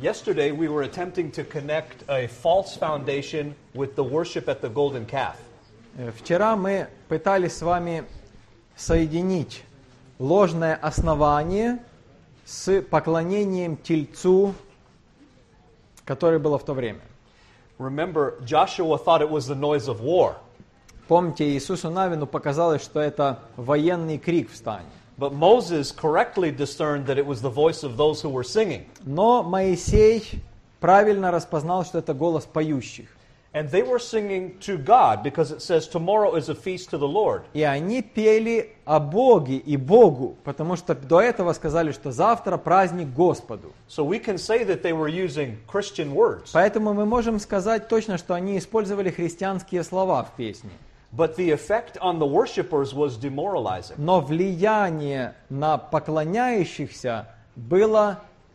Yesterday we were attempting to connect a false foundation with the worship at the golden calf. Вчера мы пытались с вами соединить ложное основание с поклонением тельцу, которое было в то время. Remember, Joshua thought it was the noise of war. Помните, Иисусу Навину показалось, что это военный крик в стане. But Moses correctly discerned that it was the voice of those who were singing. Но Моисей правильно распознал, что это голос поющих. And they were singing to God because it says tomorrow is a feast to the Lord. И они пели о Боге и Богу, потому что до этого сказали, что завтра праздник Господу. So we can say that they were using Christian words. Поэтому мы можем сказать точно, что они использовали христианские слова в песне. But the effect on the worshipers was demoralizing. Но влияние на поклоняющихся было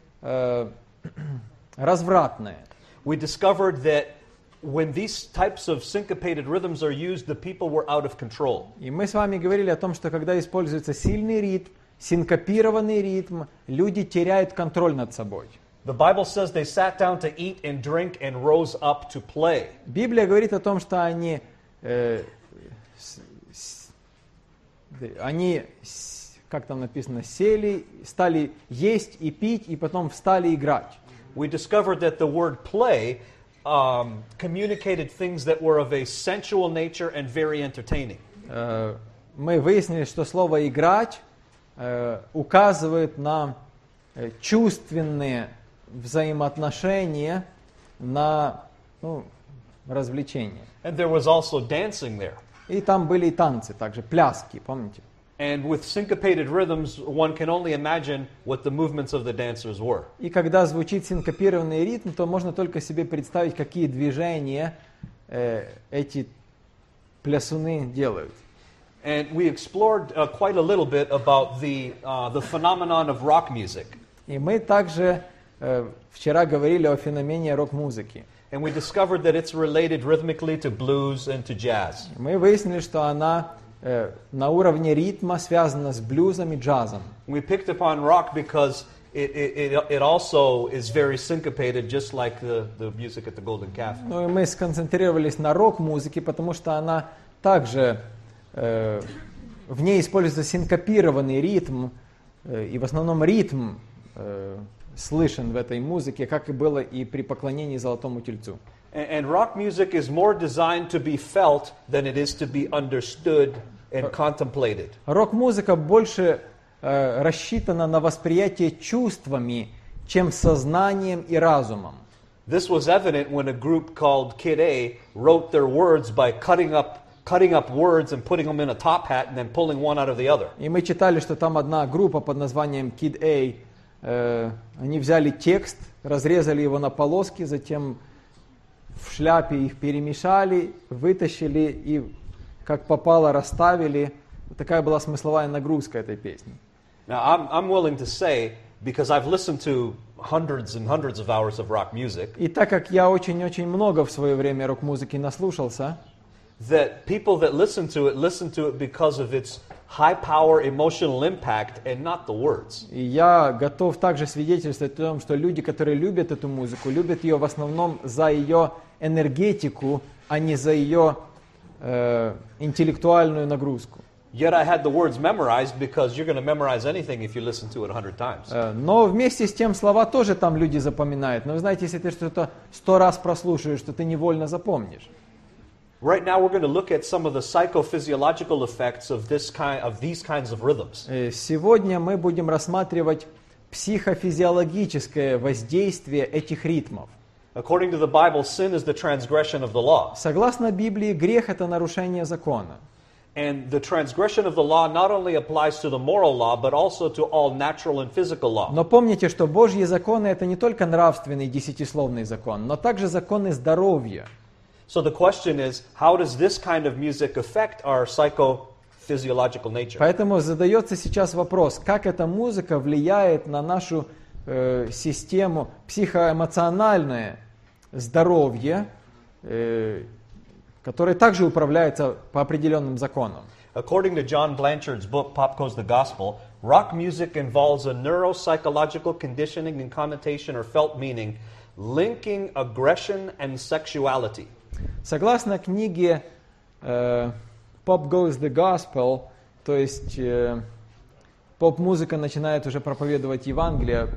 развратное. We discovered that when these types of syncopated rhythms are used, the people were out of control. И мы с вами говорили о том, что когда используется сильный ритм, синкопированный ритм, люди теряют контроль над собой. The Bible says they sat down to eat and drink and rose up to play. Библия говорит о том, что они как там написано, сели, стали есть и пить, и потом встали играть. We discovered that the word play communicated things that were of a sensual nature and very entertaining. Мы выяснили, что слово «играть» указывает на чувственные взаимоотношения, на развлечения. And there was also dancing there. И там были и танцы, также пляски, помните? And with syncopated rhythms, one can only imagine what the movements of the dancers were. И когда звучит синкопированный ритм, то можно только себе представить, какие движения эти плясуны делают. And we explored quite a little bit about the phenomenon of rock music. И мы также вчера говорили о феномене рок-музыки. And we discovered that it's related rhythmically to blues and to jazz. Мы выяснили, что она на уровне ритма связана с блюзом и джазом. We picked up on rock because it also is very syncopated, just like the music at the Golden Calf. Ну и мы сконцентрировались на рок-музыке, потому что она также, в ней используется синкопированный ритм, и в основном ритм слышен в этой музыке, как и было и при поклонении Золотому Тельцу. And rock music is more designed to be felt than it is to be understood and contemplated. Рок-музыка больше рассчитана на восприятие чувствами, чем сознанием и разумом. This was evident when a group called Kid A wrote their words by cutting up words and putting them in a top hat and then pulling one out of the other. И мы читали, что там одна группа под названием Kid A, они взяли текст, разрезали его на полоски, затем в шляпе их перемешали, вытащили и как попало расставили. Такая была смысловая нагрузка этой песни. Now I'm willing to say, because I've listened to hundreds and hundreds of hours of rock music, И так как я очень-очень много в свое время рок-музыки наслушался, that people that listen to it because of its high power emotional impact and not the words. и я готов также свидетельствовать о том, что люди, которые любят эту музыку, любят ее в основном за ее энергетику, а не за ее интеллектуальную нагрузку. Yet I had the words memorized because you're going to memorize anything if you listen to it 100 times. Но вместе с тем слова тоже там люди запоминают. Но вы знаете, если ты что-то 100 раз прослушаешь, то ты невольно запомнишь. Right now we're going to look at some of the psychophysiological effects of these kinds of rhythms. Сегодня мы будем рассматривать психофизиологическое воздействие этих ритмов. According to the Bible, sin is the transgression of the law. Согласно Библии, грех – это нарушение закона. And the transgression of the law not only applies to the moral law, but also to all natural and physical law. Но помните, что Божьи законы – это не только нравственный десятисловный закон, но также законы здоровья. So the question is, how does this kind of music affect our psychophysiological nature? Поэтому задается сейчас вопрос, как эта музыка влияет на нашу систему психоэмоциональное здоровье, которое также управляется по определенным законам. According to John Blanchard's book, Pop Goes the Gospel, rock music involves a neuropsychological conditioning and connotation or felt meaning, linking aggression and sexuality. Согласно книге Pop Goes the Gospel, то есть поп-музыка начинает уже проповедовать Евангелие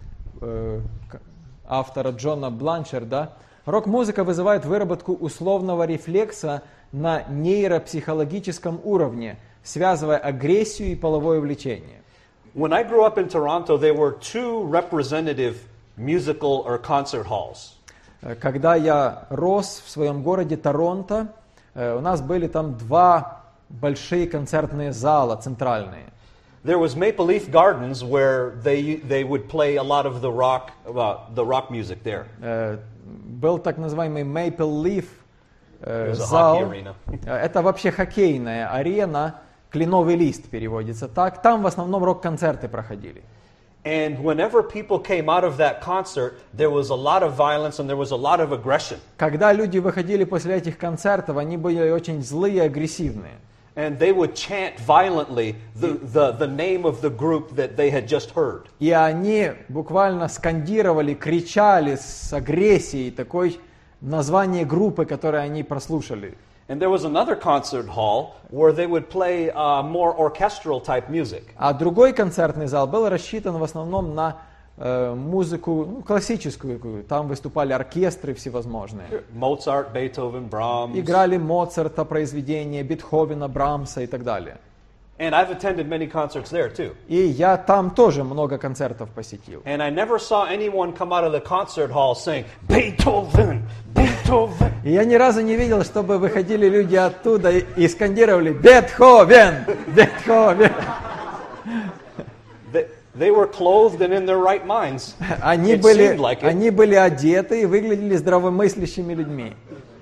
автора Джона Бланшарда, рок-музыка вызывает выработку условного рефлекса на нейропсихологическом уровне, связывая агрессию и половое влечение. When I grew up in Toronto, there were two representative musical or concert halls. Когда я рос в своем городе Торонто, у нас были там два большие концертные зала центральные. There was Maple Leaf Gardens where they would play a lot of the rock music there. Был так называемый Maple Leaf зал. Это вообще хоккейная арена, кленовый лист переводится так. Там в основном рок-концерты проходили. And whenever people came out of that concert, there was a lot of violence and there was a lot of aggression. Когда люди выходили после этих концертов, они были очень злые и агрессивные. And they would chant violently the name of the group that they had just heard. И они буквально скандировали, кричали с агрессией такой название группы, которую они прослушали. And there was another concert hall where they would play more orchestral type music. А другой концертный зал был рассчитан в основном на музыку классическую. Там выступали оркестры всевозможные. Mozart, Beethoven, Brahms. Играли Моцарта, произведения, Бетховена, Брамса и так далее. And I've attended many concerts there too. И я там тоже много концертов посетил. And I never saw anyone come out of the concert hall saying, Beethoven, Beethoven. И я ни разу не видел, чтобы выходили люди оттуда и скандировали «Бетховен! Бетховен!». They were clothed and in their right minds. Они были одеты и выглядели здравомыслящими людьми.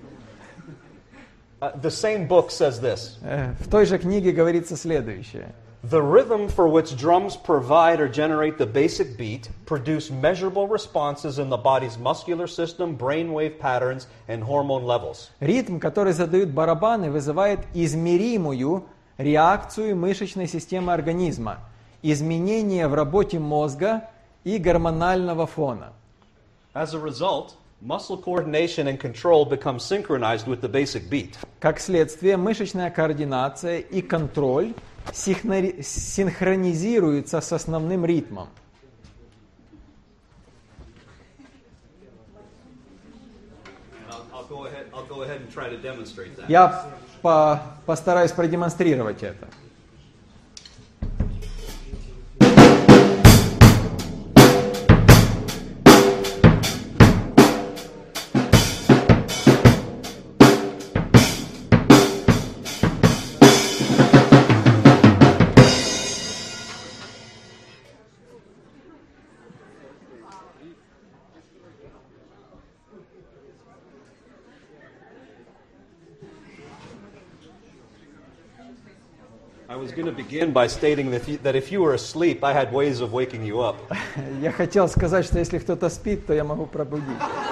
The same book says this. В той же книге говорится следующее. The rhythm for which drums provide or generate the basic beat produce measurable responses in the body's muscular system, brainwave patterns, and hormone levels. Ритм, который задают барабаны, вызывает измеримую реакцию мышечной системы организма, изменения в работе мозга и гормонального фона. As a result, muscle coordination and control become synchronized with the basic beat. Как следствие, мышечная координация и контроль синхронизируются с основным ритмом. I'll go ahead and try to demonstrate that. Я постараюсь продемонстрировать это. I was going to begin by stating that if you were asleep, I had ways of waking you up. Я хотел сказать, что если кто-то спит, то я могу пробудить.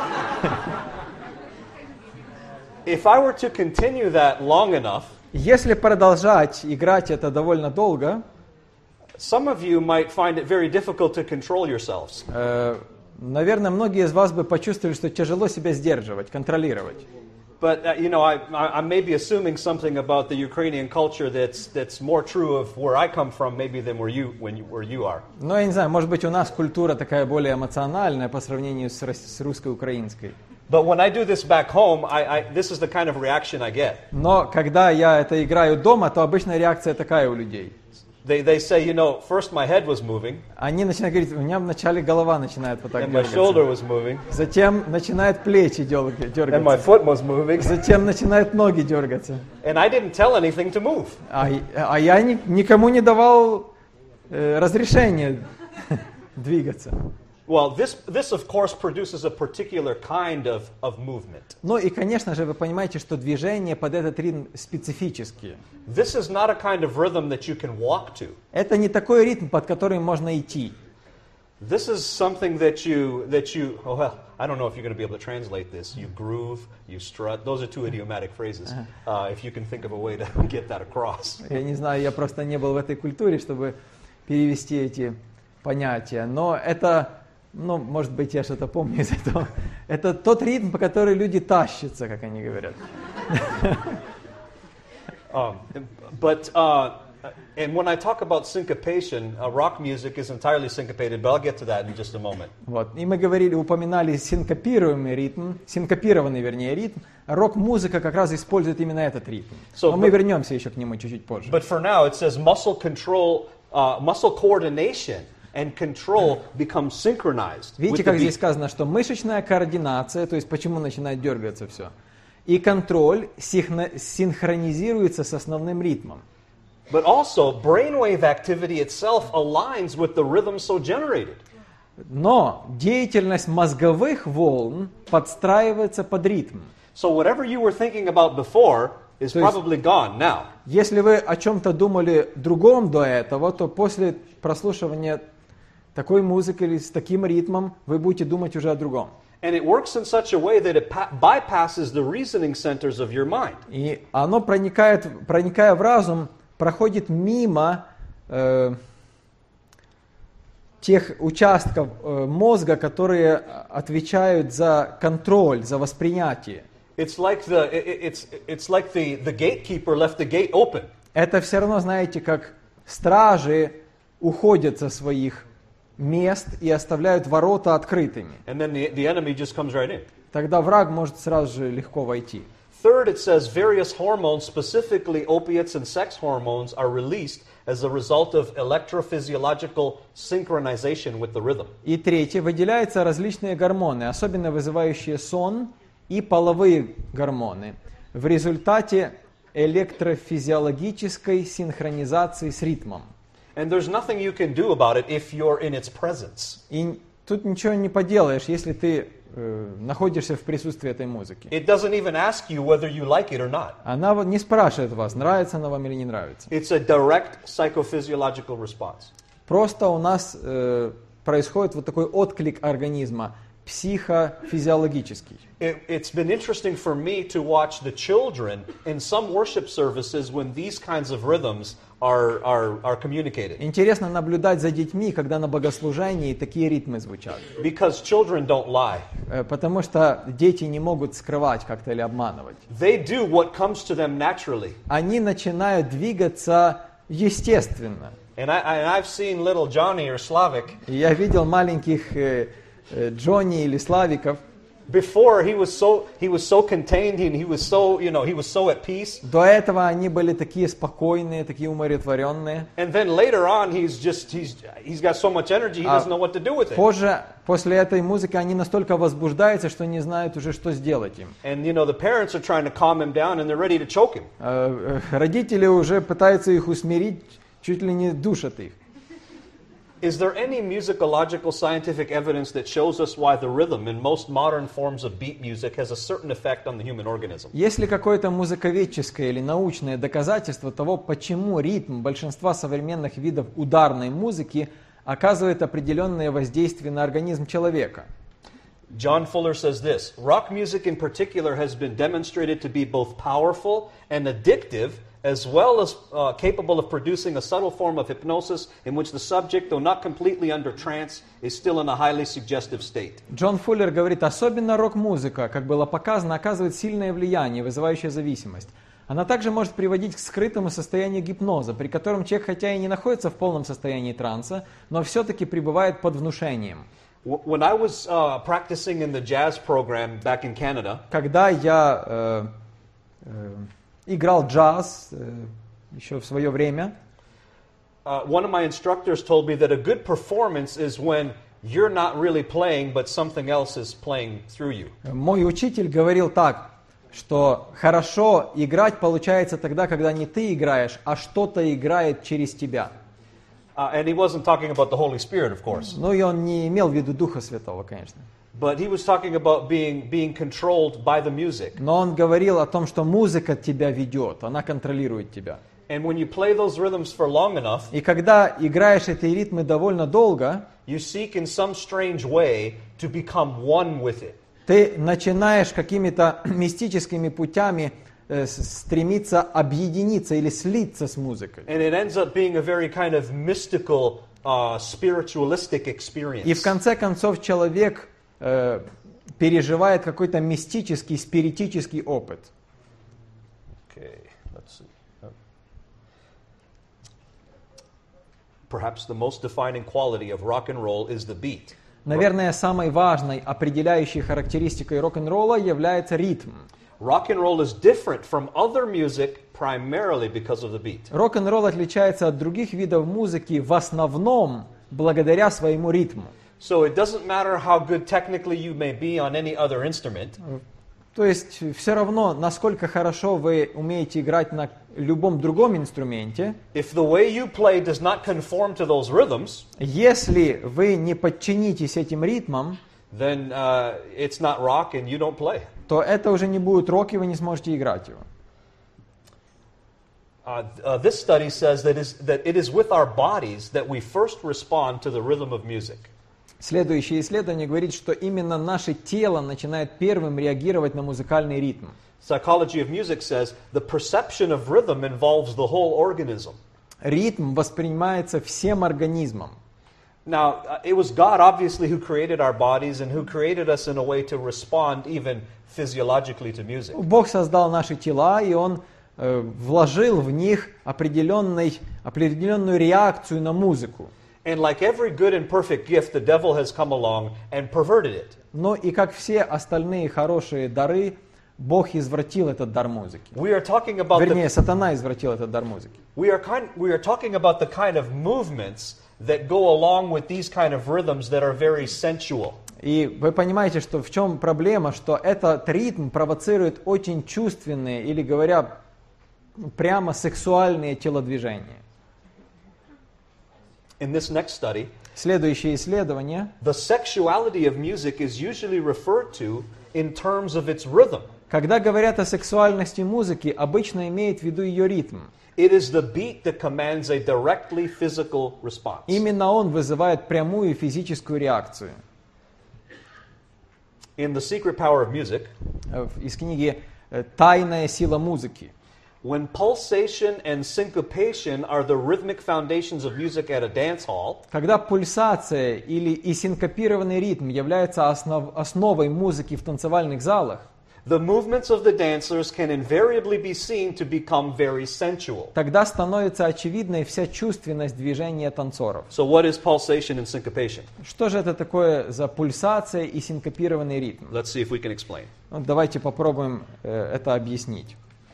If I were to continue that long enough, если продолжать играть это довольно долго, some of you might find it very difficult to control yourselves. Наверное, многие из вас бы почувствовали, что тяжело себя сдерживать, контролировать. But I may be assuming something about the Ukrainian culture that's more true of where I come from, maybe than where you are. Но я не знаю, может быть, у нас культура такая более эмоциональная по сравнению с русской-украинской. But when I do this back home, this is the kind of reaction I get. Но когда я это играю дома, то обычная реакция такая у людей. They say, first my head was moving. Они начинают говорить, у меня вначале голова начинает вот так and my shoulder was дергаться. moving. Затем начинают плечи дергаться. And my foot was moving. Затем начинают ноги дергаться. And I didn't tell anything to move. А я никому не давал разрешения двигаться. Well, this of course produces a particular kind of movement. Ну и, конечно же, вы понимаете, что движения под этот ритм специфические. This is not a kind of rhythm that you can walk to. Это не такой ритм, под который можно идти. This is something that you I don't know if you're going to be able to translate this. You groove, you strut. Those are two idiomatic phrases. If you can think of a way to get that across. Я не знаю, я просто не был в этой культуре, чтобы перевести эти понятия, но это, ну, может быть, я что-то помню из этого. Это тот ритм, по которому люди тащатся, как они говорят. And when I talk about syncopation, rock music is entirely syncopated, but I'll get to that in just a moment. Вот. И мы упоминали синкопированный ритм, рок-музыка как раз использует именно этот ритм. Но мы вернемся еще к нему чуть-чуть позже. But for now, it says muscle control, muscle coordination and control become synchronized. Видите, как здесь сказано, что мышечная координация, то есть почему начинает дергаться все, и контроль синхронизируется с основным ритмом. But also, brainwave activity itself aligns with the rhythm so generated. Но деятельность мозговых волн подстраивается под ритм. So whatever you were thinking about before is probably gone now. Если вы о чем-то думали другом до этого, то после прослушивания такой музыки или с таким ритмом вы будете думать уже о другом. And it works in such a way that it bypasses the reasoning centers of your mind. И оно, проникая в разум, проходит мимо тех участков мозга, которые отвечают за контроль, за восприятие. It's like the gatekeeper left the gate open. Это все равно, знаете, как стражи уходят со своих мест и оставляют ворота открытыми. And then the enemy just comes right in. Тогда враг может сразу же легко войти. Third, it says various hormones, specifically opiates and sex hormones, are released as a result of electrophysiological synchronization with the rhythm. И третье, выделяются различные гормоны, особенно вызывающие сон, и половые гормоны в результате электрофизиологической синхронизации с ритмом. And there's nothing you can do about it if you're in its presence. И тут ничего не поделаешь, если ты находишься в присутствии этой музыки. It doesn't even ask you whether you like it or not. Она не спрашивает вас, нравится она вам или не нравится. It's a direct psychophysiological response. Просто у нас происходит вот такой отклик организма, психофизиологический. It's been interesting for me to watch the children in some worship services when these kinds of rhythms are communicated. Интересно наблюдать за детьми, когда на богослужении такие ритмы звучат. Because children don't lie. Потому что дети не могут скрывать как-то или обманывать. They do what comes to them naturally. Они начинают двигаться естественно. And I've seen little Johnny or Slavic. Я видел маленьких Джонни или Славиков. Before he was so contained and he was so at peace. До этого они были такие спокойные, такие умиротворенные. And then later on he's got so much energy he doesn't know what to do with it. Позже, после этой музыки, они настолько возбуждаются, что не знают уже, что сделать им. And the parents are trying to calm him down and they're ready to choke him. Родители уже пытаются их усмирить, чуть ли не душат их. Is there any musicological scientific evidence that shows us why the rhythm in most modern forms of beat music has a certain effect on the human organism? Есть ли какое-то музыковедческое или научное доказательство того, почему ритм большинства современных видов ударной музыки оказывает определенное воздействие на организм человека? John Fuller says this: rock music in particular has been demonstrated to be both powerful and addictive, as well as capable of producing a subtle form of hypnosis in which the subject, though not completely under trance, is still in a highly suggestive state. Джон Фуллер говорит, особенно рок-музыка, как было показано, оказывает сильное влияние, вызывающее зависимость. Она также может приводить к скрытому состоянию гипноза, при котором человек хотя и не находится в полном состоянии транса, но все-таки пребывает под внушением. When I was practicing in the jazz program back in Canada, когда я играл джаз еще в свое время, one of my instructors told me that a good performance is when you're not really playing, but something else is playing through you. Мой учитель говорил так, что хорошо играть получается тогда, когда не ты играешь, а что-то играет через тебя. And he wasn't talking about the Holy Spirit, of course. Ну и он не имел в виду Духа Святого, конечно. But he was talking about being controlled by the music. Но он говорил о том, что музыка тебя ведет, она контролирует тебя. And when you play those rhythms for long enough, и когда играешь эти ритмы довольно долго, you seek in some strange way to become one with it. Ты начинаешь какими-то мистическими путями стремится объединиться или слиться с музыкой. And it ends up being a very kind of mystical, spiritualistic И experience. в конце концов человек переживает какой-то мистический, спиритический опыт. Okay, let's see. Perhaps the most defining quality of rock and roll is the beat. Наверное, самой важной определяющей характеристикой рок-н-ролла является ритм. Rock and roll is different from other music primarily because of the beat. Рок-н-ролл отличается от других видов музыки в основном благодаря своему ритму. So it doesn't matter how good technically you may be on any other instrument. То есть все равно, насколько хорошо вы умеете играть на любом другом инструменте, If the way you play does not conform to those rhythms, если вы не подчинитесь этим ритмам, then it's not rock and you don't play. то это уже не будет рок, и вы не сможете играть его. This study says that it is with our bodies that we first respond to the rhythm of music. Следующее исследование говорит, что именно наше тело начинает первым реагировать на музыкальный ритм. Psychology of music says the perception of rhythm involves the whole organism. Ритм воспринимается всем организмом. Now, it was God, obviously, who created our bodies and who created us in a way to respond even physiologically to music. Бог создал наши тела, и Он вложил в них определенную реакцию на музыку. And like every good and perfect gift, the devil has come along and perverted it. Но и как все остальные хорошие дары, Бог извратил этот дар музыки. We are talking about Вернее, сатана извратил этот дар музыки. we are talking about the kind of movements that go along with these kind of rhythms that are very sensual. И вы понимаете, что в чем проблема, что этот ритм провоцирует очень чувственные, или говоря прямо сексуальные телодвижения. In this next study, Следующее исследование. the sexuality of music is usually referred to in terms of its rhythm. Когда говорят о сексуальности музыки, обычно имеют в виду ее ритм. It is the beat that commands a directly physical response. Именно он вызывает прямую физическую реакцию. In The Secret Power of Music, Из книги «Тайная сила музыки». when pulsation and syncopation are the rhythmic foundations of music at a dance hall, Когда пульсация и синкопированный ритм являются основой музыки в танцевальных залах, the movements of the dancers can invariably be seen to become very sensual. тогда становится очевидной вся чувственность движения танцоров. So what is pulsation and syncopation? Что же это такое за пульсация и синкопированный ритм? Let's see if we can explain. Ну, давайте попробуем это объяснить.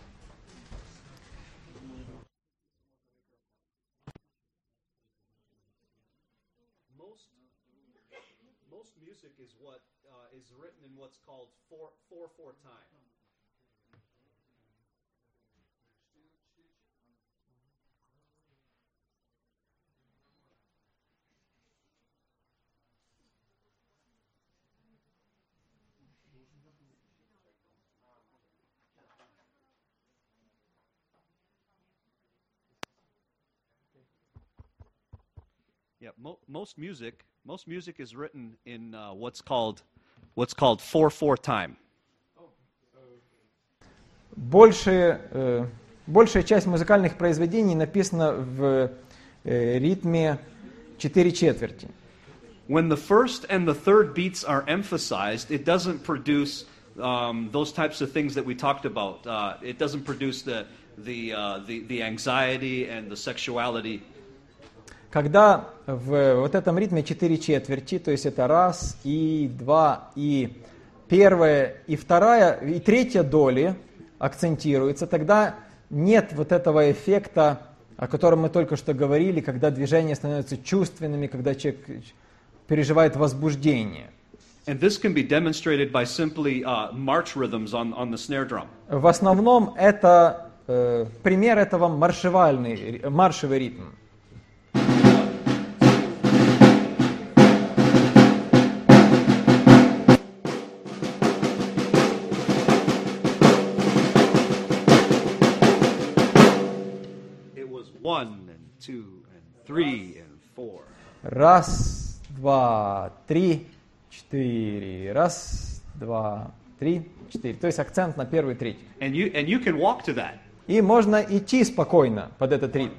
Most music is what is written in what's called 4/4 time. Yeah, most music is written in what's called 4/4 time. Большая часть музыкальных произведений написана в ритме 4/4. When the first and the third beats are emphasized, it doesn't produce those types of things that we talked about. It doesn't produce the anxiety and the sexuality. Когда в вот этом ритме 4/4, то есть это раз, и два, и первая, и вторая, и третья доли акцентируется, тогда нет вот этого эффекта, о котором мы только что говорили, когда движения становятся чувственными, когда человек переживает возбуждение. And this can be demonstrated by simply march rhythms on the snare drum. В основном это пример этого маршевый ритм. It was 1 and 2 and 3 and 4. Раз, два, три, четыре. Раз, два, 3, 4. То есть акцент на первый треть. And you can walk to that. И можно идти спокойно под этот ритм.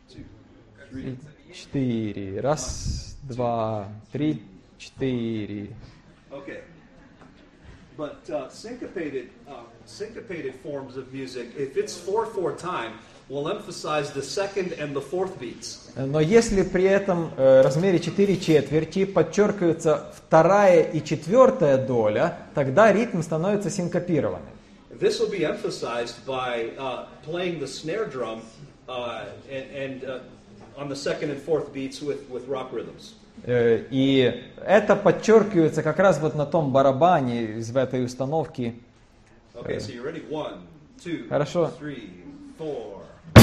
4. Раз, два, три, 4. Okay. But syncopated forms of music, if it's 4/4 time, will emphasize the second and the fourth beats. Но если при этом размере 4/4 подчеркивается вторая и четвертая доля, тогда ритм становится синкопированным. This will be emphasized by playing the snare drum and on the second and fourth beats with rock rhythms. И это подчеркивается как раз вот на том барабане в этой установке. Okay, so you're ready? 1, 2, Хорошо. 3, 4.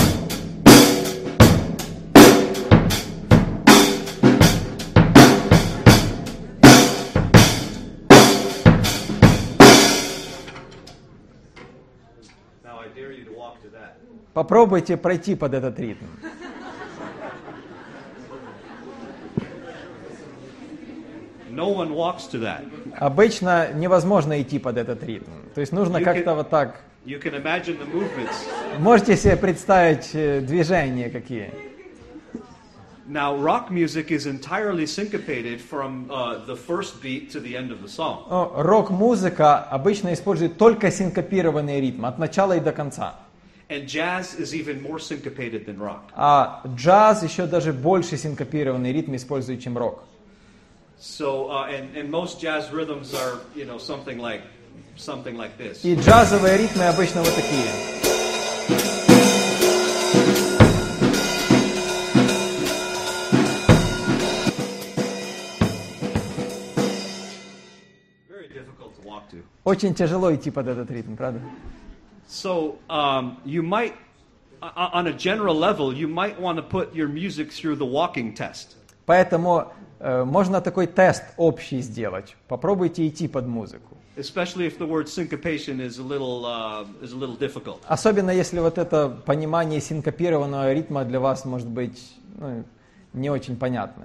Now I dare you to walk to that. Попробуйте пройти под этот ритм. No one walks to that. Обычно невозможно идти под этот ритм. То есть нужно как-то вот так. You can imagine the movements. Можете себе представить движения какие. Now, rock music is entirely syncopated from the first beat to the end of the song. Рок-музыка обычно использует только синкопированный ритм от начала и до конца. And jazz is even more syncopated than rock. А джаз еще даже больше синкопированный ритм использует, чем рок. So, and most jazz rhythms are, something like this. И джазовые ритмы обычно вот такие. Very difficult to walk to. Очень тяжело идти под этот ритм, правда? So, you might, on a general level, you might want to put your music through the walking test. Поэтому можно такой тест общий сделать. Попробуйте идти под музыку. Especially if the word syncopation is a little difficult. Особенно если вот это понимание синкопированного ритма для вас может быть не очень понятное.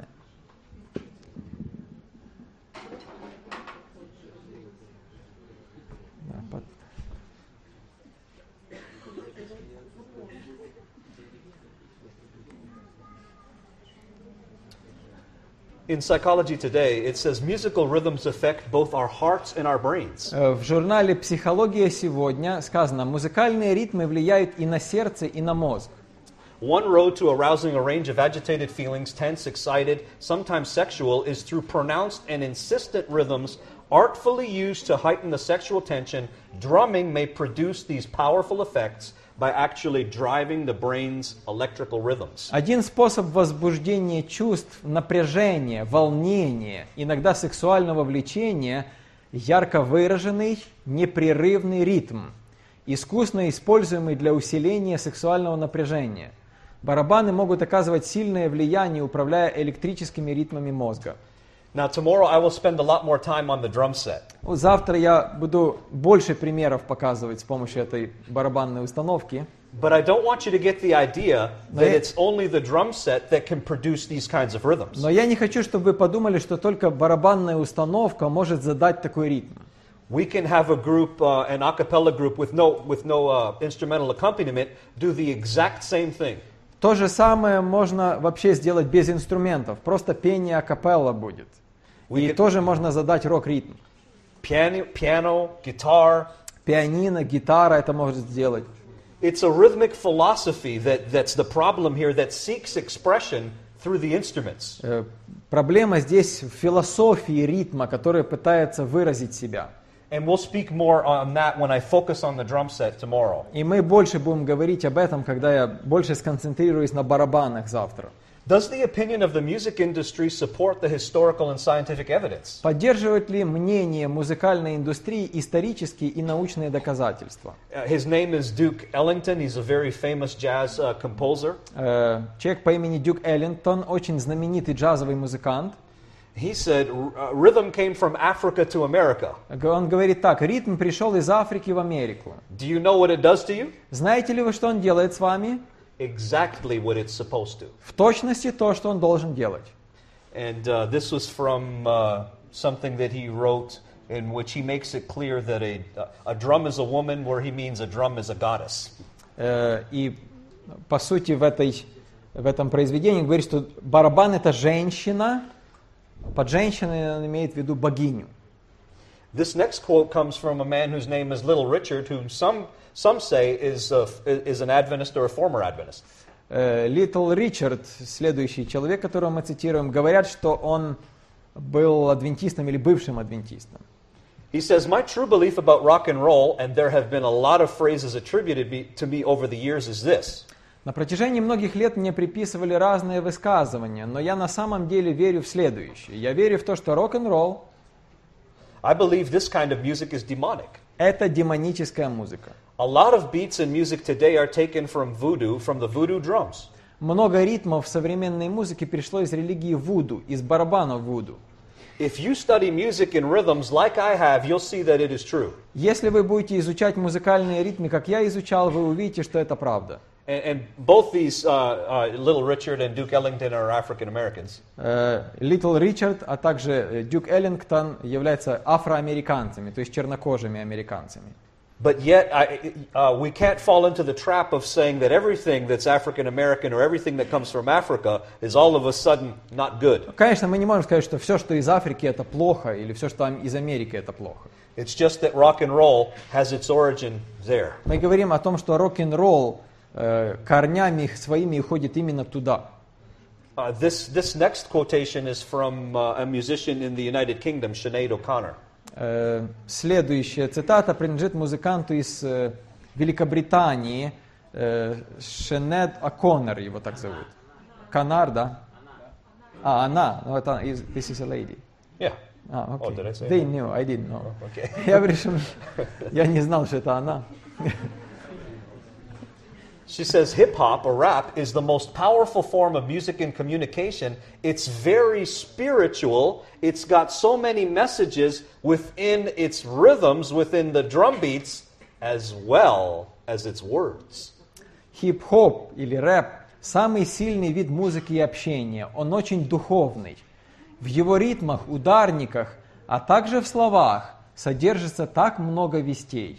In Psychology Today, it says musical rhythms affect both our hearts and our brains. В журнале «Психология сегодня» сказано, музыкальные ритмы влияют и на сердце, и на мозг. One road to arousing a range of agitated feelings, tense, excited, sometimes sexual, is through pronounced and insistent rhythms artfully used to heighten the sexual tension. Drumming may produce these powerful effects by actually driving the brain's electrical rhythms. Один способ возбуждения чувств, напряжения, волнения, иногда сексуального влечения – ярко выраженный, непрерывный ритм, искусно используемый для усиления сексуального напряжения. Барабаны могут оказывать сильное влияние, управляя электрическими ритмами мозга. Now, tomorrow I will spend a lot more time on the drum set. Завтра я буду больше примеров показывать с помощью этой барабанной установки. But I don't want you to get the idea that it's only the drum set that can produce these kinds of rhythms. Но я не хочу, чтобы вы подумали, что только барабанная установка может задать такой ритм. We can have a group, an a cappella group with no instrumental accompaniment, do the exact same thing. То же самое можно вообще сделать без инструментов, просто пение акапелла будет. И тоже можно задать рок-ритм. Piano, guitar. Пианино, гитара это может сделать. It's a rhythmic philosophy that's the problem here that seeks expression through the instruments. Проблема здесь в философии ритма, которая пытается выразить себя. And we'll speak more on that when I focus on the drum set tomorrow. И мы больше будем говорить об этом, когда я больше сконцентрируюсь на барабанах завтра. Does the opinion of the music industry support the historical and scientific evidence? Поддерживает ли мнение музыкальной индустрии исторические и научные доказательства? His name is Duke Ellington. He's a very famous jazz composer. Человек по имени Дюк Эллингтон, очень знаменитый джазовый музыкант. He said, rhythm came from Africa to America. Он говорит так, ритм пришел из Африки в Америку. Do you know what it does to you? Знаете ли вы, что он делает с вами? Exactly what it's supposed to. В точности то, что он должен делать. And this was from something that he wrote in which he makes it clear that a drum is a woman, where he means a drum is a goddess. И по сути в этом произведении он говорит, что барабан это женщина, под женщиной он имеет в виду богиню. This next quote comes from a man whose name is Little Richard, who some say is an Adventist or a former Adventist. Little Richard, следующий человек, которого мы цитируем, говорят, что он был адвентистом или бывшим адвентистом. He says, my true belief about rock and roll, and there have been a lot of phrases attributed to me over the years, is this. На протяжении многих лет мне приписывали разные высказывания, но я на самом деле верю в следующее. Я верю в то, что рок-н-ролл I believe this kind of music is demonic. это демоническая музыка. A lot of beats in music today are taken from the voodoo drums. Много ритмов в современной музыке перешло из религии вуду, из барабанов вуду. If you study music in rhythms like I have, you'll see that it is true. Если вы будете изучать музыкальные ритмы, как я изучал, вы увидите, что это правда. And both these, Little Richard and Duke Ellington, are African Americans. Little Richard, а также Дюк Эллингтон являются афроамериканцами, то есть чернокожими американцами. But yet, we can't fall into the trap of saying that everything that's African American or everything that comes from Africa is all of a sudden not good. Конечно, мы не можем сказать, что все, что из Африки, это плохо, или все, что из Америки, это плохо. It's just that rock and roll has its origin there. Мы говорим о том, что рок-н-ролл корнями их своими уходит именно туда. This next quotation is from a musician in the United Kingdom, Sinead O'Connor. Следующая цитата принадлежит музыканту из Великобритании, Синед О'Коннор его так зовут. Коннор, да? Она. No, this is a lady. Yeah. Okay. Oh, did I say They that? knew, I didn't know. Okay. Я не знал, что это она. She says hip-hop, or rap, is the most powerful form of music and communication. It's very spiritual. It's got so many messages within its rhythms, within the drum beats, as well as its words. Хип-хоп или рэп – самый сильный вид музыки и общения. Он очень духовный. В его ритмах, ударниках, а также в словах содержится так много вестей.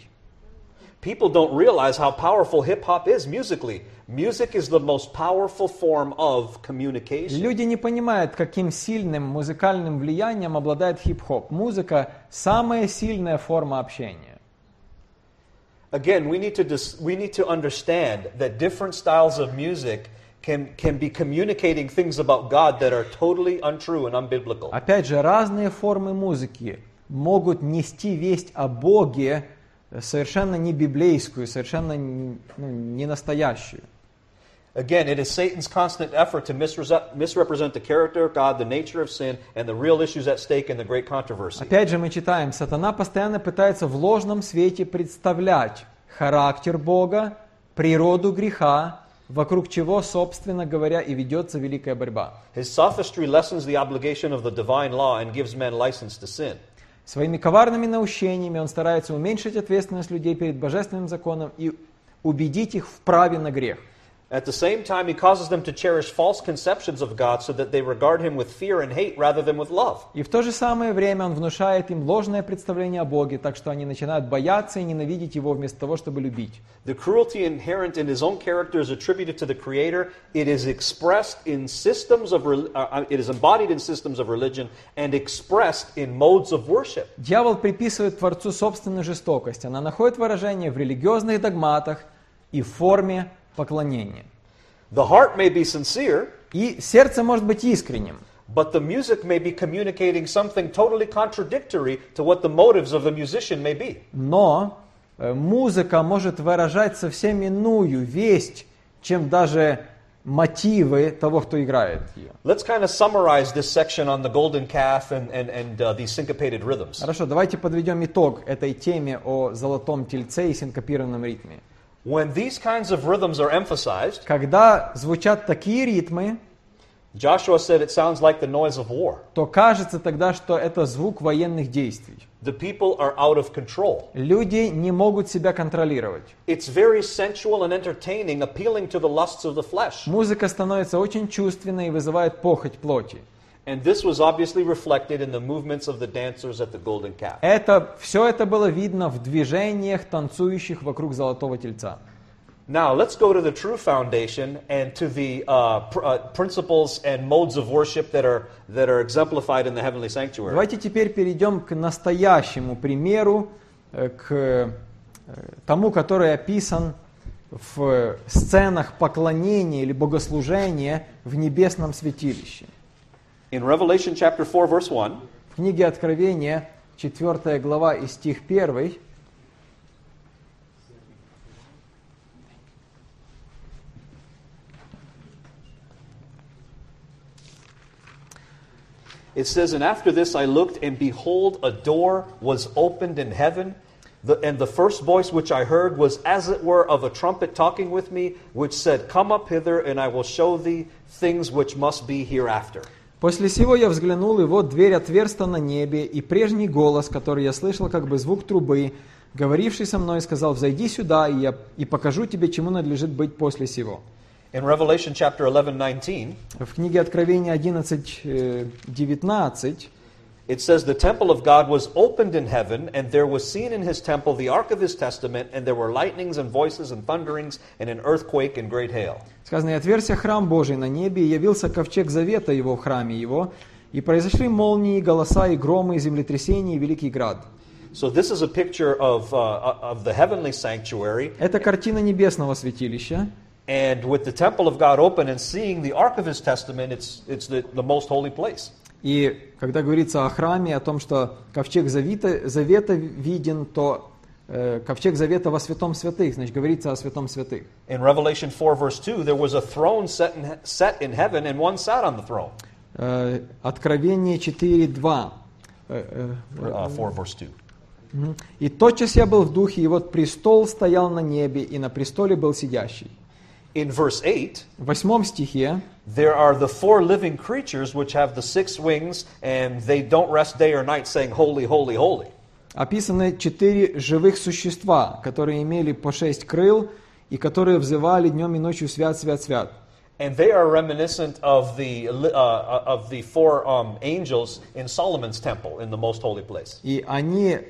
People don't realize how powerful hip-hop is musically. Music is the most powerful form of communication. Люди не понимают, каким сильным музыкальным влиянием обладает хип-хоп. Музыка – самая сильная форма общения. Again, we need to understand that different styles of music can be communicating things about God that are totally untrue and unbiblical. Опять же, разные формы музыки могут нести весть о Боге, совершенно не библейскую, совершенно не настоящую. Again, it is Satan's constant effort to misrepresent the character of God, the nature of sin, and the real issues at stake in the great controversy. Опять же мы читаем, сатана постоянно пытается в ложном свете представлять характер Бога, природу греха, вокруг чего, собственно говоря, и ведется великая борьба. His sophistry lessens the obligation of the divine law and gives men license to sin. Своими коварными наущениями он старается уменьшить ответственность людей перед божественным законом и убедить их в праве на грех. At the same time, he causes them to cherish false conceptions of God so that they regard him with fear and hate rather than with love. И в то же самое время он внушает им ложное представление о Боге, так что они начинают бояться и ненавидеть Его вместо того, чтобы любить. The cruelty inherent in his own character is attributed to the Creator. It is expressed in systems of it is embodied in systems of religion and expressed in modes of worship. Дьявол приписывает Творцу собственную жестокость. Она находит выражение в религиозных догматах и в форме поклонения. The heart may be sincere, И сердце может быть искренним, but the music may be communicating something totally contradictory to what the motives of the musician may be. но музыка может выражать совсем иную весть, чем даже мотивы того, кто играет ее. Let's kind of summarize this section on the golden calf and these syncopated rhythms. Хорошо, давайте подведем итог этой теме о золотом тельце и синкопированном ритме. When these kinds of rhythms are emphasized, Когда звучат такие ритмы, Joshua said it sounds like the noise of war. то кажется тогда, что это звук военных действий. The people are out of control. Люди не могут себя контролировать. It's very sensual and entertaining, appealing to the lusts of the flesh. Музыка становится очень чувственной и вызывает похоть плоти. And this was obviously reflected in the movements of the dancers at the golden calf. Все это было видно в движениях танцующих вокруг золотого тельца. Now, let's go to the true foundation and to the principles and modes of worship that are exemplified in the heavenly sanctuary. Давайте теперь перейдем к настоящему примеру, к тому, который описан в сценах поклонения или богослужения в небесном святилище. In Revelation chapter 4, verse 1, В книге Откровения, 4 глава и стих 1, it says, "And after this I looked, and behold, a door was opened in heaven. And the first voice which I heard was as it were of a trumpet talking with me, which said, Come up hither, and I will show thee things which must be hereafter." «После сего я взглянул, и вот дверь отверста на небе, и прежний голос, который я слышал, как бы звук трубы, говоривший со мной, сказал, взойди сюда, и покажу тебе, чему надлежит быть после сего». In Revelation chapter 11:19, В книге Откровения 11:19 it says, "The temple of God was opened in heaven, and there was seen in his temple the ark of his testament, and there were lightnings and voices and thunderings and an earthquake and great hail." сказано, «И отверся храм Божий на небе, и явился ковчег завета его в храме его, и произошли молнии, голоса, и громы, и землетрясения, и великий град». So this is a picture of the heavenly sanctuary, Это картина небесного святилища. and with the temple of God open and seeing the ark of his testament, it's the most holy place. И когда говорится о храме, о том, что ковчег завета виден, то ковчег завета во святом святых, значит, говорится о святом святых. In Revelation 4 verse 2, there was a throne set in heaven, and one sat on the throne. Откровение 4:2. 4 verse 2. «И тотчас я был в духе, и вот престол стоял на небе, и на престоле был сидящий». In verse 8, В 8 стихе there are the four living creatures which have the 6 wings, and they don't rest day or night, saying, Holy, holy, holy. описаны 4 живых существа, которые имели по 6 крыл, и которые взывали днем и ночью «Свят, свят, свят». And they are reminiscent of the 4 angels in Solomon's temple in the most holy place. И они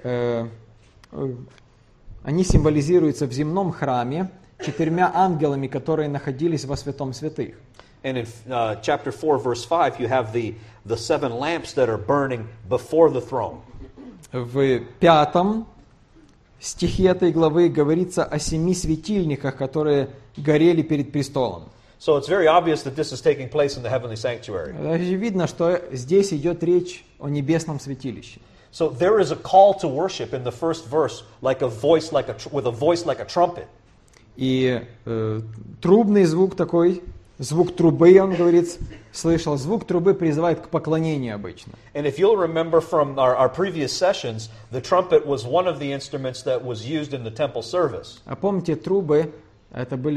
символизируются в земном храме 4 ангелами, которые находились во святом святых. And in chapter 4, verse 5, you have the 7 lamps that are burning before the throne. В 5 стихе этой главы говорится о 7 светильниках, которые горели перед престолом. So it's very obvious that this is taking place in the heavenly sanctuary. Видно, что здесь идет речь о небесном святилище. So there is a call to worship in the first verse, with a voice like a trumpet. И трубный звук такой, звук трубы, он говорит, слышал, звук трубы призывает к поклонению обычно. And if you'll remember from our previous sessions, the trumpet was one of the instruments that was used in the temple service. А помните, труба это был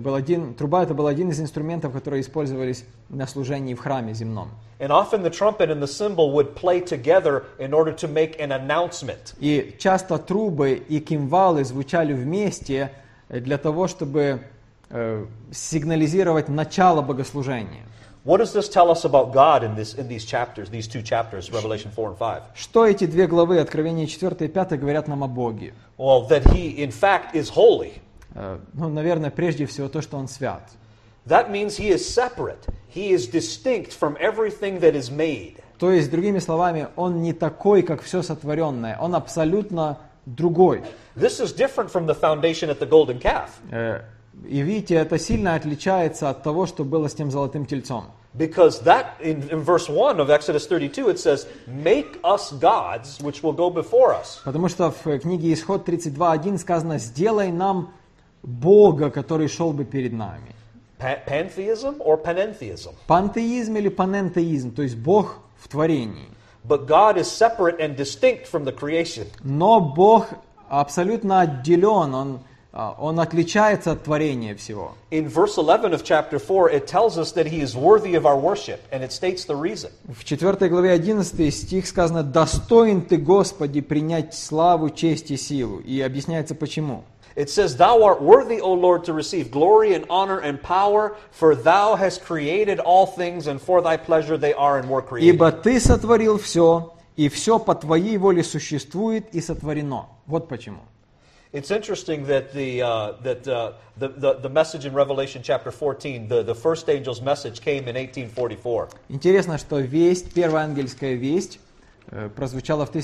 один из инструментов, которые использовались на служении в храме земном. And often the trumpet and the cymbal would play together in order to make an announcement. И часто трубы и кимвалы звучали вместе для того, чтобы сигнализировать начало богослужения. What does this tell us about God in these chapters, these 2 chapters, Revelation 4 and 5? Что эти 2 главы, Откровение 4 и 5, говорят нам о Боге? Well, that He, in fact, is holy. Наверное, прежде всего то, что Он свят. That means He is separate. He is distinct from everything that is made. То есть, другими словами, Он не такой, как все сотворенное. Он абсолютно другой. This is different from the foundation at the golden calf. И видите, это сильно отличается от того, что было с тем золотым тельцом. Because that, in verse 1 of Exodus 32, it says, Make us gods, which will go before us. Потому что в книге Исход 32:1 сказано, сделай нам Бога, который шел бы перед нами. Pantheism or panentheism? Пантеизм или панентеизм, то есть Бог в творении. But God is separate and distinct from the creation. Но Бог абсолютно отделен, Он отличается от творения всего. In verse 11 of chapter 4, it tells us that He is worthy of our worship, and it states the reason. В 4 главе 11 стих сказано, «Достоин Ты, Господи, принять славу, честь и силу». И объясняется почему. It says, "Thou art worthy, O Lord, to receive glory and honor and power, for Thou hast created all things, and for Thy pleasure they are and were created." Ибо Ты сотворил все, и все по Твоей воле существует и сотворено. Вот почему. It's interesting that the message in Revelation chapter 14, the first angel's message, came in 1844. Интересно, что весть, первая ангельская весть, прозвучала в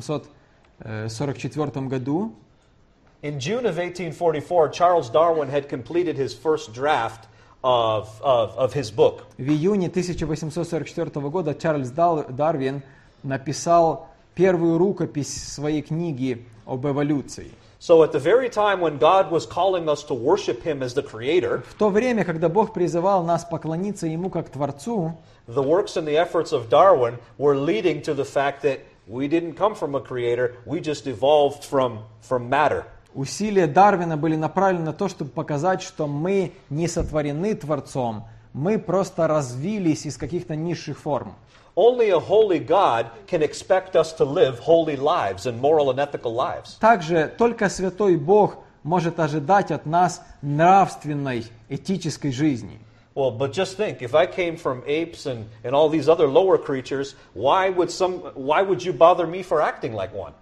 1844 году. In June of 1844, Charles Darwin had completed his first draft of his book. В июне 1844 года Чарльз Дарвин написал первую рукопись своей книги об эволюции. So at the very time when God was calling us to worship Him as the Creator, В то время, когда Бог призывал нас поклониться Ему как Творцу, the works and the efforts of Darwin were leading to the fact that we didn't come from a Creator, we just evolved from matter. усилия Дарвина были направлены на то, чтобы показать, что мы не сотворены Творцом, мы просто развились из каких-то низших форм. Only a holy God can expect us to live holy lives and moral and ethical lives. Также только святой Бог может ожидать от нас нравственной, этической жизни. Well, but just think, if I came from apes and all these other lower creatures, why would you bother me for acting like one?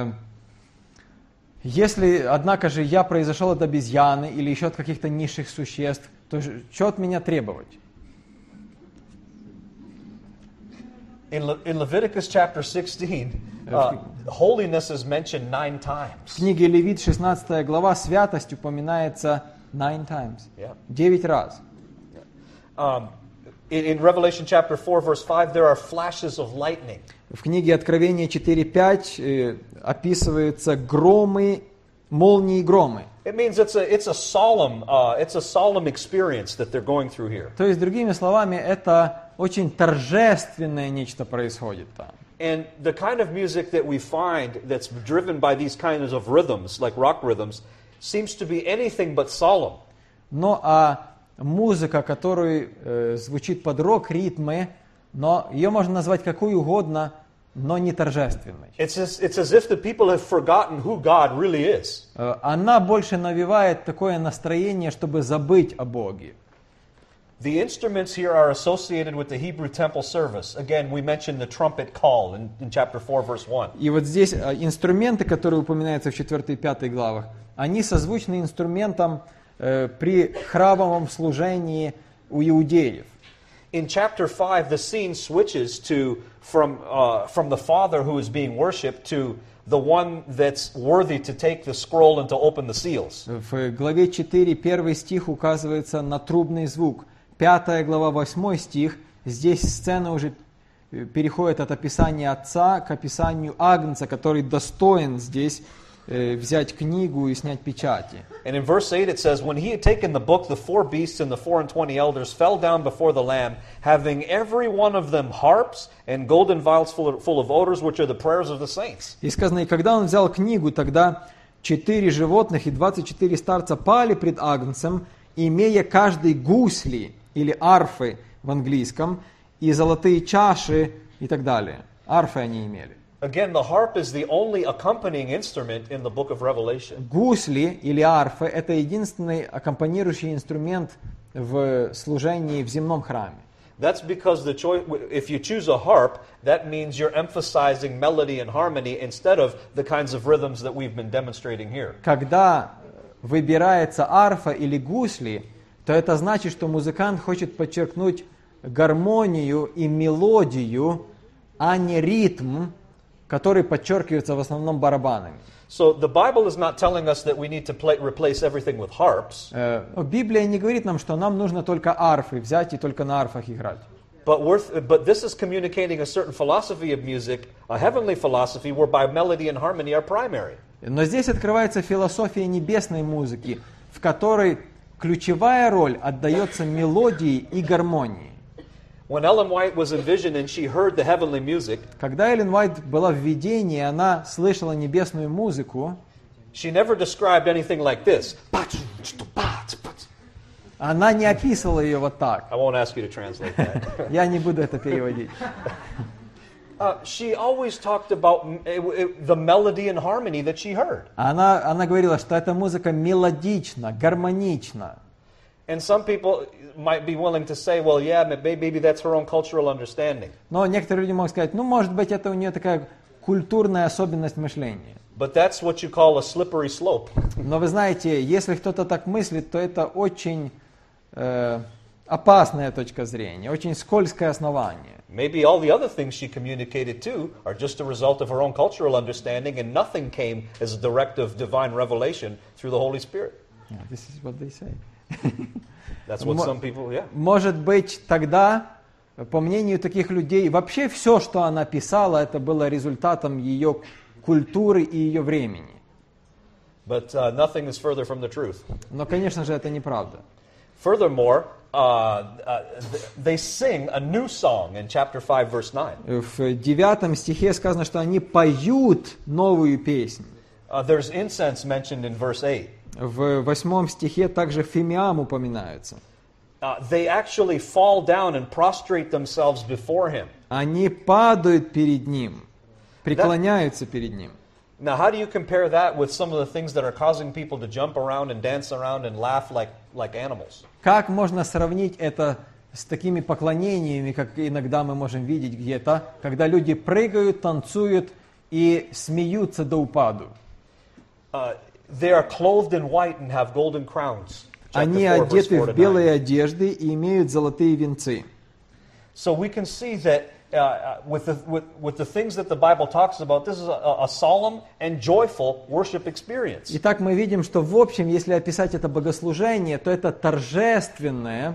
Если, однако же, я произошел от обезьяны или еще от каких-то низших существ, то что от меня требовать? In Leviticus chapter 16, holiness is mentioned 9 times. В книге Левит, 16 глава, святость упоминается 9 times. Yeah. 9 раз. In Revelation chapter 4, verse 5, there are flashes of lightning. В книге Откровения 4.5 описываются громы, молнии и громы. It means it's a solemn experience that they're going through here. То есть, другими словами, это очень торжественное нечто происходит там. And the kind of music that we find that's driven by these kinds of rhythms, like rock rhythms, seems to be anything but solemn. Но музыка, которая звучит под рок-ритмы, но ее можно назвать какой угодно, но не торжественной. It's as if the people have forgotten who God really is. Она больше навевает такое настроение, чтобы забыть о Боге. The instruments here are associated with the Hebrew temple service. Again, we mentioned the trumpet call in chapter 4, verse 1. И вот здесь инструменты, которые упоминаются в 4 и 5 главах, они созвучны инструментам при храмовом служении у иудеев. In chapter 5, the scene switches from the Father who is being worshipped to the one that's worthy to take the scroll and to open the seals. В главе 4, 1 стих указывается на трубный звук. 5 глава, 8 стих, здесь сцена уже переходит от описания Отца к описанию Агнца, который достоин здесь взять книгу и снять печати. And in verse 8 it says, "When he had taken the book, the 4 beasts and the 24 elders fell down before the Lamb, having every one of them harps and golden vials full of odors, which are the prayers of the saints." И сказано, и когда он взял книгу, тогда 4 животных и 24 старца пали пред Агнцем, имея каждый гусли, или арфы в английском, и золотые чаши и так далее. Арфы они имели. Again, the harp is the only accompanying instrument in the book of Revelation. Гусли или арфы – это единственный аккомпанирующий инструмент в служении в земном храме. That's because if you choose a harp, that means you're emphasizing melody and harmony instead of the kinds of rhythms that we've been demonstrating here. Когда выбирается арфа или гусли, то это значит, что музыкант хочет подчеркнуть гармонию и мелодию, а не ритм, который подчеркивается в основном барабанами. So the Bible is not telling us that we need to replace everything with harps. Библия не говорит нам, что нам нужно только арфы взять и только на арфах играть. But this is communicating a certain philosophy of music, a heavenly philosophy, whereby melody and harmony are primary. Но здесь открывается философия небесной музыки, в которой ключевая роль отдается мелодии и гармонии. When Ellen White was envisioned and she heard the heavenly music, когда Эллен Уайт была в видении, она слышала небесную музыку, she never described anything like this. она не описывала ее вот так. I won't ask you to translate that. Я не буду это переводить. She always talked about the melody and harmony that she heard. Она говорила, что эта музыка мелодична, гармонична. And some people might be willing to say, well, yeah, maybe that's her own cultural understanding. Но некоторые люди могут сказать, ну, может быть, это у нее такая культурная особенность мышления. But that's what you call a slippery slope. Но вы знаете, если кто-то так мыслит, то это очень опасная точка зрения, очень скользкое основание. Maybe all the other things she communicated too are just a result of her own cultural understanding, and nothing came as a direct of divine revelation through the Holy Spirit. Yeah, this is what they say. That's what some people, yeah. Может быть, тогда, по мнению таких людей, вообще все, что она писала, это было результатом ее культуры и ее времени. But nothing is further from the truth. Но, конечно же, это неправда. Furthermore, they sing a new song in chapter 5, verse 9. В 9 стихе сказано, что они поют новую песнь. There's incense mentioned in verse 8. В 8 стихе также фимиам упоминаются. They actually fall down and prostrate themselves before him. Они падают перед ним, преклоняются перед ним. Now, how do you compare that with some of the things that are causing people to jump around and dance around and laugh like animals? Как можно сравнить это с такими поклонениями, как иногда мы можем видеть где-то, когда люди прыгают, танцуют и смеются до упаду? They are clothed in white and have golden crowns. Они одеты в белые одежды и имеют золотые венцы. So we can see that with the things that the Bible talks about, this is a solemn and joyful worship experience. Итак, мы видим, что в общем, если описать это богослужение, то это торжественное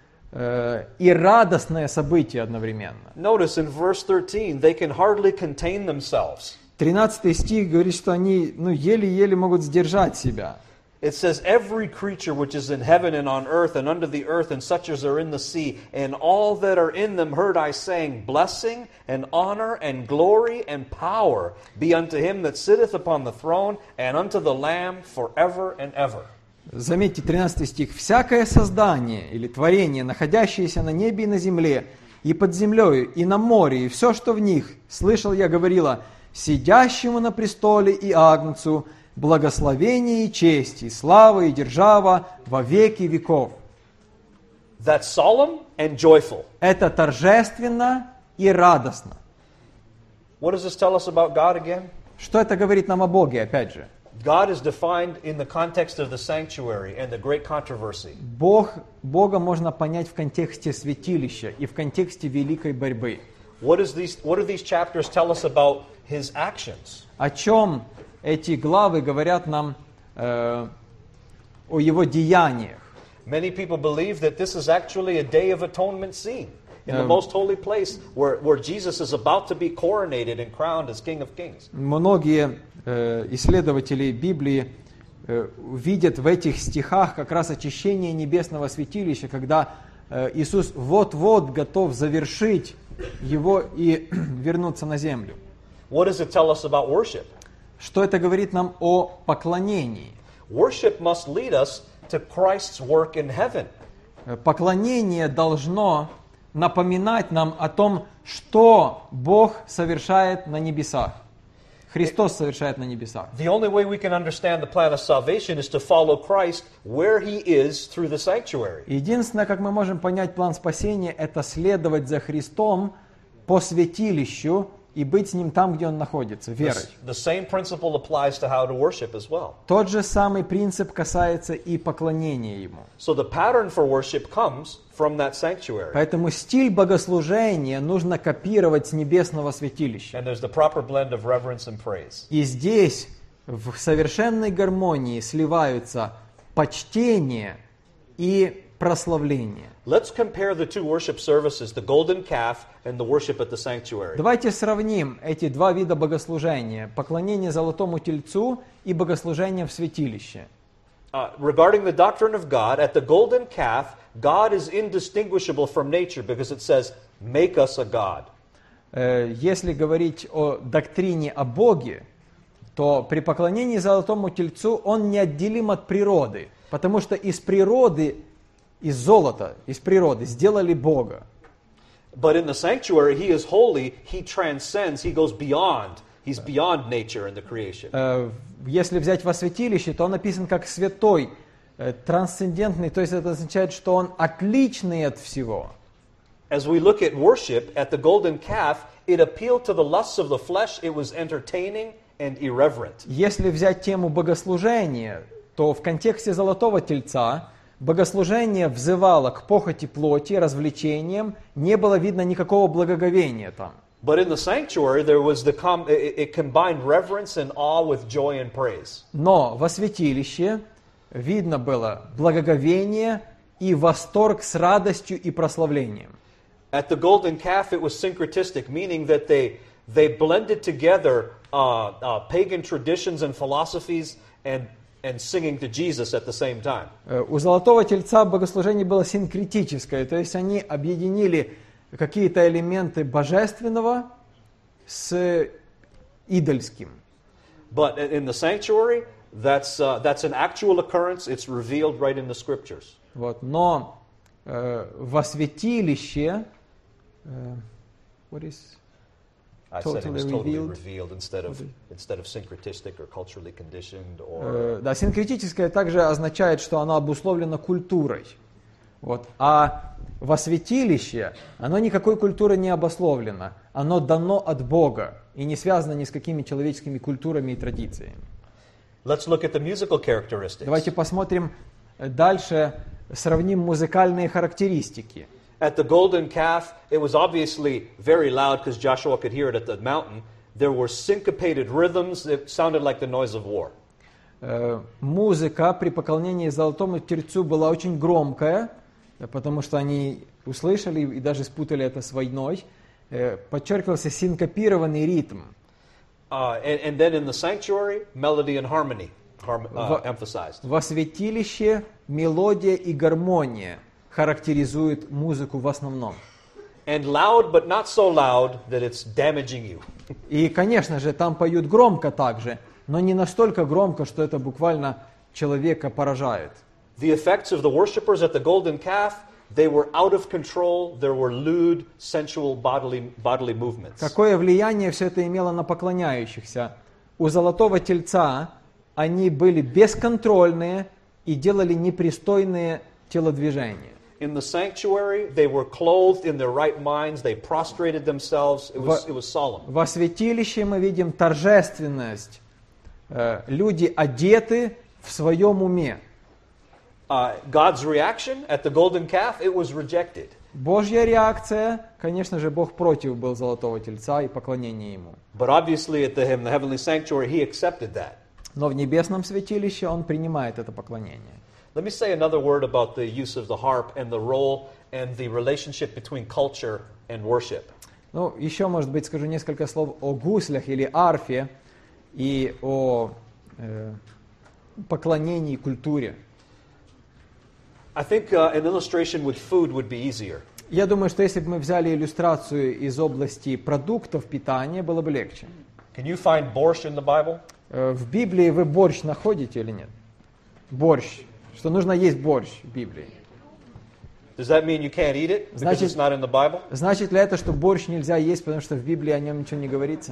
и радостное событие одновременно. Notice in verse 13, they can hardly contain themselves. 13 стих говорит, что они еле-еле могут сдержать себя. It says, every creature which is in heaven and on earth and under the earth and such as are in the sea, and all that are in them heard I saying, blessing and honor and glory and power be unto him that sitteth upon the throne and unto the Lamb forever and ever. Заметьте, 13 стих. «Всякое создание или творение, находящееся на небе и на земле, и под землею, и на море, и все, что в них, слышал я, говорила, сидящему на престоле и Агнцу, благословение и честь, и слава, и держава во веки веков». That's solemn and joyful. Это торжественно и радостно. What does this tell us about God again? Что это говорит нам о Боге, опять же? God is defined in the context of the sanctuary and the great controversy. Бога можно понять в контексте святилища и в контексте великой борьбы. What do these chapters tell us about his actions? О чем эти главы говорят нам о его деяниях? Many people believe that this is actually a day of atonement scene in the most holy place where Jesus is about to be coronated and crowned as King of Kings. Многие исследователи Библии видят в этих стихах как раз очищение небесного святилища, когда Иисус вот-вот готов завершить его и вернуться на землю. What does it tell us about worship? Что это говорит нам о поклонении? Worship must lead us to Christ's work in heaven. Поклонение должно напоминать нам о том, что Бог совершает на небесах. Христос совершает на небесах. The only way we can understand the plan of salvation is to follow Christ where he is through the sanctuary. Единственное, как мы можем понять план спасения, это следовать за Христом по святилищу и быть с Ним там, где Он находится, верой. The same principle applies to how to worship as well. Тот же самый принцип касается и поклонения Ему. So the pattern for worship comes from that sanctuary. Поэтому стиль богослужения нужно копировать с небесного святилища. And there's the proper blend of reverence and praise. И здесь в совершенной гармонии сливаются почтение и прославление. Let's compare the two worship services, the golden calf and the worship at the sanctuary. Давайте сравним эти два вида богослужения: поклонение золотому тельцу и богослужение в святилище. Regarding the doctrine of God, at the golden calf, God is indistinguishable from nature because it says, "Make us a god." Если говорить о доктрине о Боге, то при поклонении золотому тельцу он неотделим от природы, потому что из природы, из золота, из природы сделали Бога. But in the sanctuary, he is holy, he transcends, he goes beyond. He's beyond nature and the creation. Если взять во святилище, то он написан как святой, трансцендентный, то есть это означает, что он отличный от всего. As we look at worship at the golden calf, it appealed to the lusts of the flesh, it was entertaining and irreverent. Если взять тему богослужения, то в контексте золотого тельца богослужение взывало к похоти плоти, развлечениям, не было видно никакого благоговения там. But in the sanctuary, there was it combined reverence and awe with joy and praise. Но во святилище видно было благоговение и восторг с радостью и прославлением. At the golden calf, it was syncretistic, meaning that they blended together pagan traditions and philosophies and singing to Jesus at the same time. У золотого тельца богослужение было синкретическое, то есть они объединили какие-то элементы божественного с идольским. But in the sanctuary, that's an actual occurrence. It's revealed right in the scriptures. Вот. Но во святилище, what is I said it was totally totally revealed. revealed instead of syncretistic or culturally conditioned or. Да, синкретическое также означает, что оно обусловлено культурой. Вот. А во святилище оно никакой культурой не обусловлено. Оно дано от Бога и не связано ни с какими человеческими культурами и традициями. Let's look at the musical characteristics. Давайте посмотрим дальше, сравним музыкальные характеристики. At the golden calf, it was obviously very loud because Joshua could hear it at the mountain. There were syncopated rhythms that sounded like the noise of war. Музыка при поклонении золотому тельцу была очень громкая, потому что они услышали и даже спутали это с войной. Подчеркивался синкопированный ритм. And then in the sanctuary, melody and harmony emphasized. Во святилище мелодия и гармония характеризуют музыку в основном. And loud, but not so loud that it's damaging you. И, конечно же, там поют громко также, но не настолько громко, что это буквально человека поражает. The effects of the worshipers at the golden calf, they were out of control. There were lewd, sensual, bodily movements. Какое влияние все это имело на поклоняющихся? У золотого тельца они были бесконтрольные и делали непристойные телодвижения. In the sanctuary, they were clothed in their right minds. They prostrated themselves. It was solemn. Во святилище мы видим торжественность. Люди одеты в своем уме. God's reaction at the golden calf, it was rejected. Божья реакция, конечно же, Бог против был золотого тельца и поклонения ему. But obviously at the heavenly sanctuary, he accepted that. Но в небесном святилище он принимает это поклонение. Let me say another word about the use of the harp and the role and the relationship between culture and worship. Ну, еще, может быть, скажу несколько слов о гуслях или арфе и о поклонении и культуре. I think an illustration with food would be easier. Я думаю, что если бы мы взяли иллюстрацию из области продуктов питания, было бы легче. Can you find borscht in the Bible? В Библии вы борщ находите или нет? Борщ. Что нужно есть борщ в Библии. Does that mean you can't eat it because it's not in the Bible? Значит ли это, что борщ нельзя есть, потому что в Библии о нем ничего не говорится?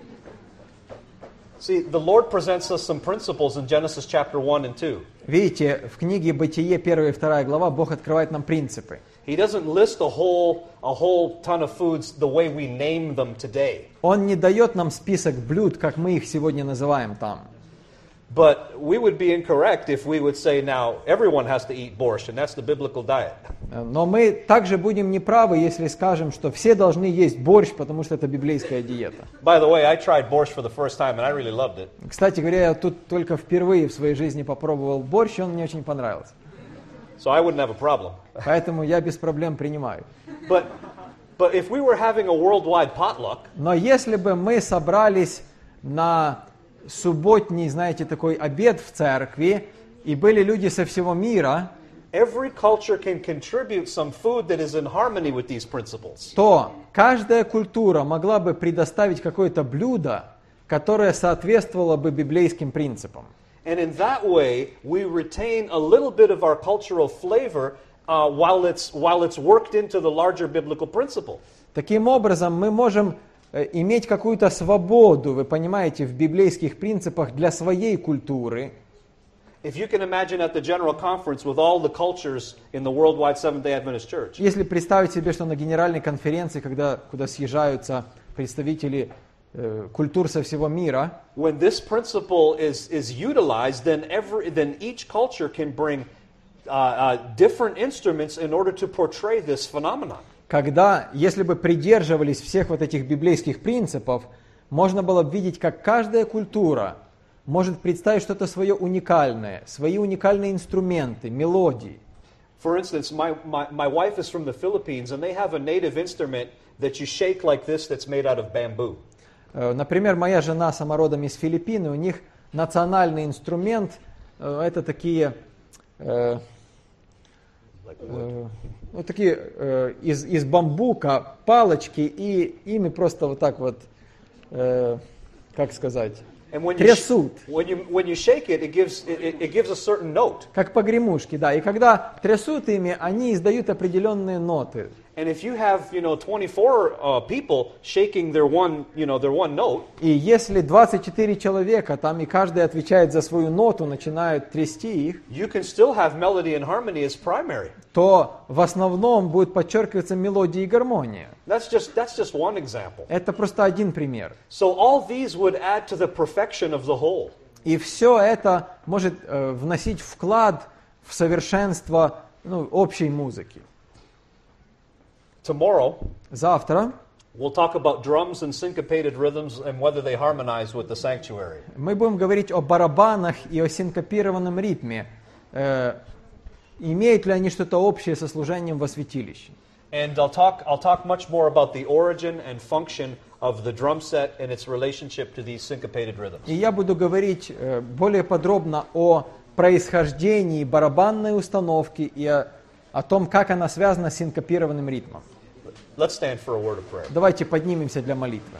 See, the Lord presents us some principles in Genesis chapter 1 and 2. Видите, в книге Бытие 1 и 2 глава Бог открывает нам принципы. He doesn't list a whole ton of foods the way we name them today. Он не дает нам список блюд, как мы их сегодня называем там. But we would be incorrect if we would say now everyone has to eat borscht, and that's the biblical diet. Но мы также будем неправы, если скажем, что все должны есть борщ, потому что это библейская диета. By the way, I tried borscht for the first time, and I really loved it. Кстати говоря, я тут только впервые в своей жизни попробовал борщ, и он мне очень понравился. So I wouldn't have a problem. Поэтому я без проблем принимаю. But if we were having a worldwide potluck, но если бы мы собрались на субботний, знаете, такой обед в церкви, и были люди со всего мира, every culture can contribute some food that is in harmony with these principles. То каждая культура могла бы предоставить какое-то блюдо, которое соответствовало бы библейским принципам. And in that way, we retain a little bit of our cultural flavor while it's worked into the larger biblical principle. Таким образом, мы можем иметь какую-то свободу, вы понимаете, в библейских принципах для своей культуры. If you can imagine at the General Conference with all the cultures in the worldwide Seventh-day Adventist Church. Если представить себе, что на генеральной конференции, куда съезжаются представители культур со всего мира, When this principle is utilized, then each culture can bring different instruments in order to portray this phenomenon. если бы придерживались всех вот этих библейских принципов, можно было бы видеть, как каждая культура может представить что-то свое уникальное, свои уникальные инструменты, мелодии. For instance, my wife is from the Philippines, and they have a native instrument that you shake like this that's made out of bamboo. Например, моя жена сама родом из Филиппин, и у них национальный инструмент это такие из бамбука палочки, и ими просто вот так вот, как сказать, трясут. When you shake it, it gives a certain note. Как погремушки, да. И когда трясут ими, они издают определенные ноты. And if you have, 24 people shaking their one note, и если 24 человека, там и каждый отвечает за свою ноту, начинают трясти их, you can still have melody and harmony as primary. то в основном будет подчеркиваться мелодия и гармония. That's just one example. Это просто один пример. So all these would add to the perfection of the whole. И все это может вносить вклад в совершенство общей музыки. Tomorrow, завтра we'll talk about drums and syncopated rhythms and whether they harmonize with the sanctuary. Мы будем говорить о барабанах и о синкопированном ритме. Имеют ли они что-то общее со служением во святилище? And I'll talk much more about the origin and function of the drum set and its relationship to these syncopated rhythms. И я буду говорить более подробно о происхождении барабанной установки и о том, как она связана с синкопированным ритмом. Let's stand for a word of prayer. Давайте поднимемся для молитвы.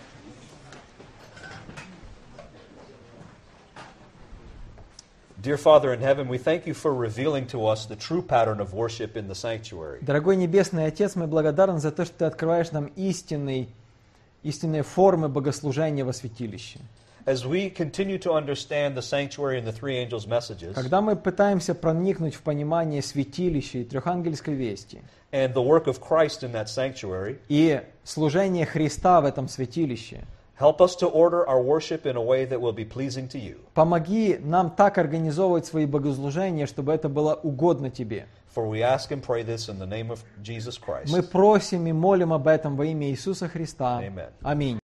Dear Father in heaven, we thank you for revealing to us the true pattern of worship in the sanctuary. Дорогой Небесный Отец, мы благодарны за то, что Ты открываешь нам истинные формы богослужения во святилище. As we continue to understand the sanctuary and the three angels' messages, когда мы пытаемся проникнуть в понимание святилища и трехангельской вести, and the work of Christ in that sanctuary, и служение Христа в этом святилище, help us to order our worship in a way that will be pleasing to you. Помоги нам так организовывать свои богослужения, чтобы это было угодно Тебе. For we ask and pray this in the name of Jesus Christ. Мы просим и молим об этом во имя Иисуса Христа. Amen. Аминь.